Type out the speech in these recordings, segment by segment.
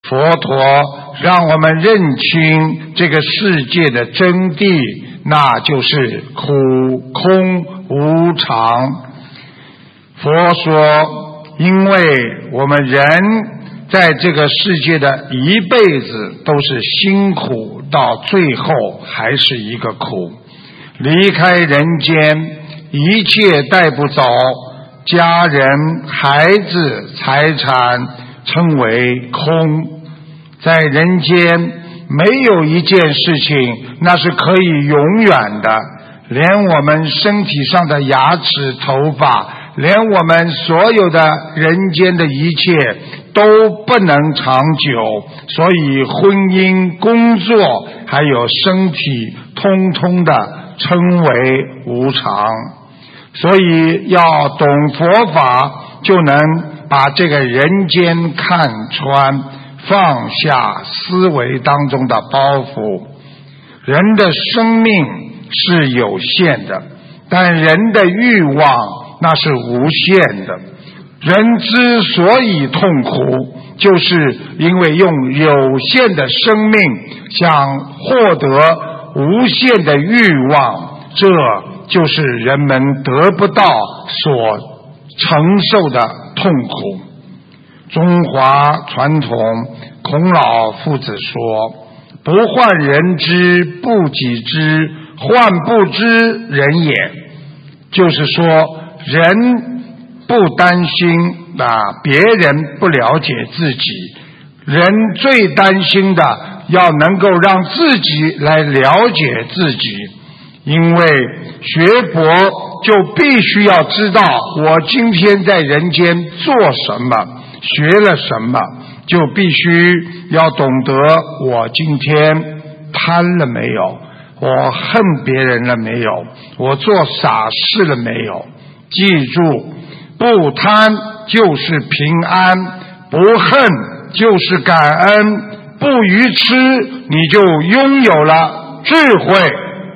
佛陀让我们认清这个世界的真谛，那就是苦、空、无常。佛说，因为我们人在这个世界的一辈子都是辛苦，到最后还是一个苦。离开人间，一切带不走，家人、孩子、财产称为空。在人间没有一件事情那是可以永远的，连我们身体上的牙齿、头发，连我们所有的人间的一切都不能长久，所以婚姻、工作还有身体通通的称为无常。所以要懂佛法，就能把这个人间看穿，放下思维当中的包袱。人的生命是有限的，但人的欲望那是无限的。人之所以痛苦，就是因为用有限的生命想获得无限的欲望，这就是人们得不到所承受的痛苦。中华传统，孔老夫子说，不患人之不己知，患不知人也。就是说，人不担心别人不了解自己，人最担心的要能够让自己来了解自己。因为学佛就必须要知道我今天在人间做什么，学了什么，就必须要懂得我今天贪了没有，我恨别人了没有，我做傻事了没有。记住，不贪就是平安，不恨就是感恩，不愚痴你就拥有了智慧。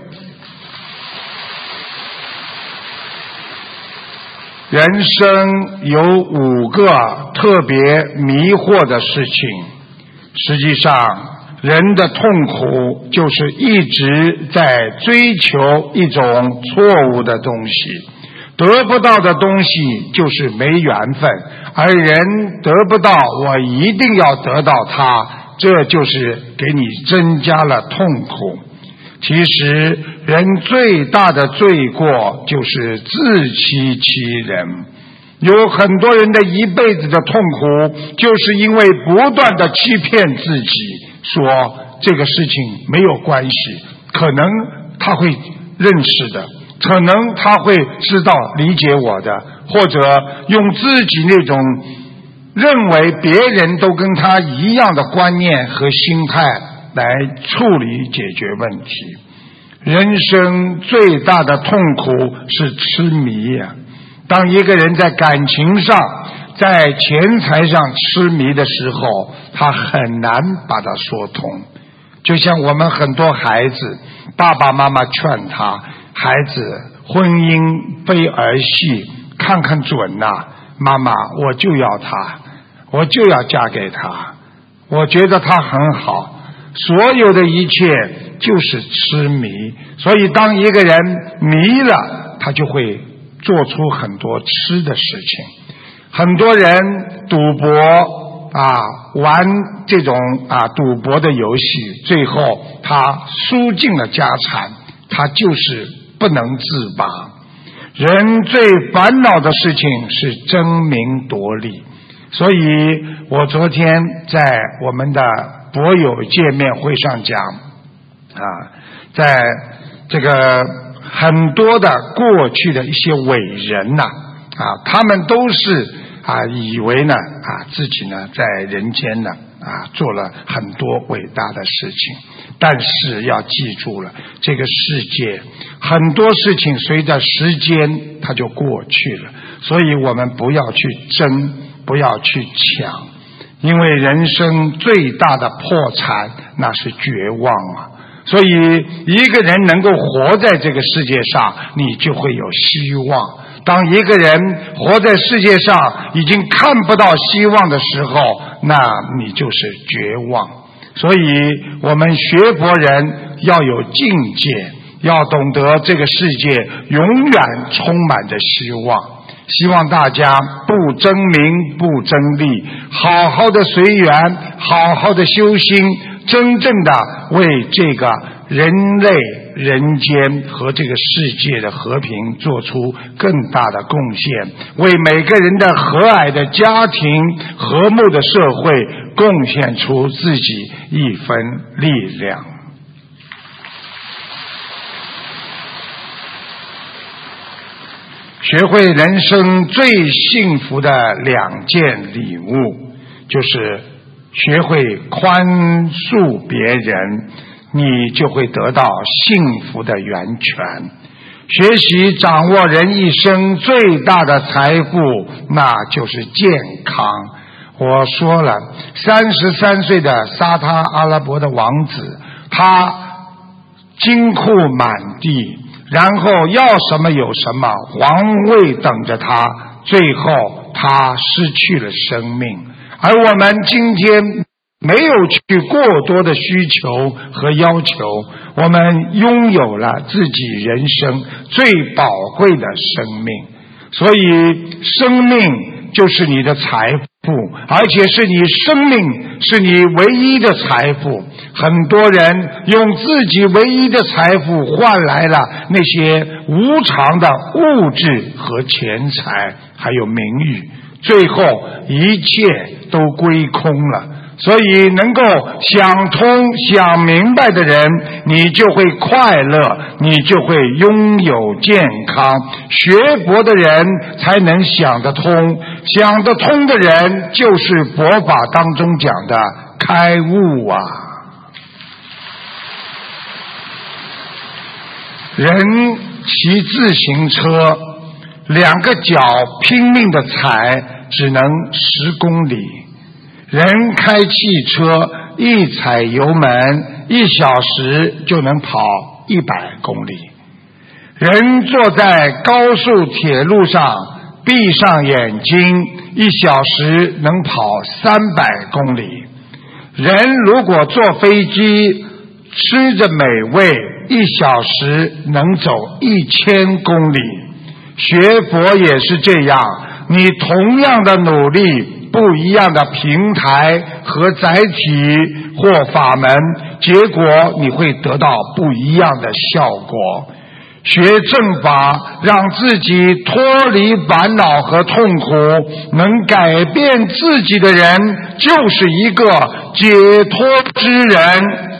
人生有5个特别迷惑的事情，实际上人的痛苦就是一直在追求一种错误的东西，得不到的东西就是没缘分，而人得不到我一定要得到它，这就是给你增加了痛苦。其实人最大的罪过就是自欺欺人。有很多人的一辈子的痛苦，就是因为不断的欺骗自己，说这个事情没有关系，可能他会认识的，可能他会知道理解我的，或者用自己那种认为别人都跟他一样的观念和心态来处理解决问题。人生最大的痛苦是痴迷呀。当一个人在感情上，在钱财上痴迷的时候，他很难把它说通。就像我们很多孩子，爸爸妈妈劝他，孩子婚姻非儿戏，看看准呐，妈妈我就要他，我就要嫁给他，我觉得他很好。所有的一切就是痴迷，所以当一个人迷了，他就会做出很多痴的事情。很多人赌博玩这种赌博的游戏，最后他输尽了家产，他就是不能自拔。人最烦恼的事情是争名夺利，所以我昨天在我们的博友见面会上讲在这个很多的过去的一些伟人他们都是以为呢自己呢在人间呢做了很多伟大的事情，但是要记住了，这个世界很多事情随着时间它就过去了，所以我们不要去争，不要去抢，因为人生最大的破产那是绝望所以一个人能够活在这个世界上，你就会有希望。 当一个人活在世界上已经看不到希望的时候，那你就是绝望。所以我们学佛人要有境界，要懂得这个世界永远充满着希望。希望大家不争名不争利，好好的随缘，好好的修心，真正的为这个人类人间和这个世界的和平做出更大的贡献，为每个人的和蔼的家庭和睦的社会贡献出自己一分力量。学会人生最幸福的2件礼物，就是学会宽恕别人，你就会得到幸福的源泉。学习掌握人一生最大的财富，那就是健康。我说了，33岁的沙特阿拉伯的王子，他金库满地，然后要什么有什么，皇位等着他，最后他失去了生命。而我们今天没有去过多的需求和要求，我们拥有了自己人生最宝贵的生命。所以生命就是你的财富，而且是你生命是你唯一的财富。很多人用自己唯一的财富换来了那些无常的物质和钱财还有名誉，最后一切都归空了。所以能够想通想明白的人，你就会快乐，你就会拥有健康。学佛的人才能想得通，想得通的人就是佛法当中讲的开悟啊。人骑自行车2个脚拼命的踩，只能10公里。人开汽车一踩油门1小时就能跑100公里。人坐在高速铁路上闭上眼睛1小时能跑300公里。人如果坐飞机吃着美味1小时能走1000公里。学佛也是这样，你同样的努力，不一样的平台和载体或法门，结果你会得到不一样的效果。学正法，让自己脱离烦恼和痛苦，能改变自己的人，就是一个解脱之人。